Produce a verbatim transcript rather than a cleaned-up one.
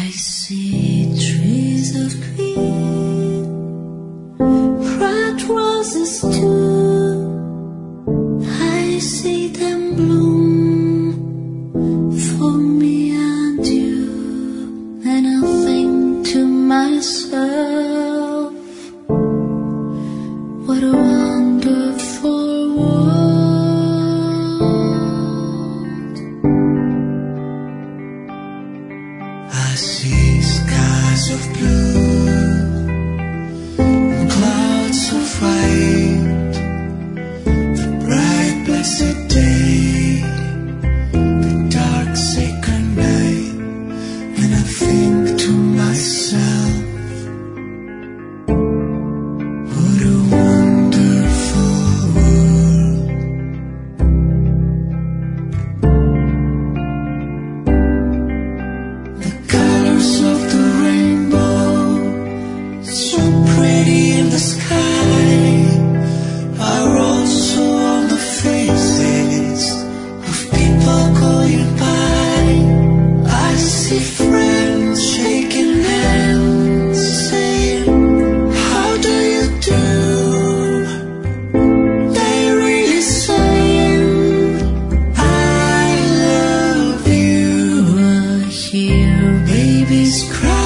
I see trees of green, red roses too. I see them bloom for me and you. And I think to myself, what a wonderful world. I see skies of blue and clouds of white, the bright blessed day, the dark sacred night. And I think to myself, what a wonderful world. The colors of the rainbow, so pretty in the sky, are also on the faces of people going by. I see friends shaking hands, saying, how do you do? They really saying, I love you. I hear Babies cry.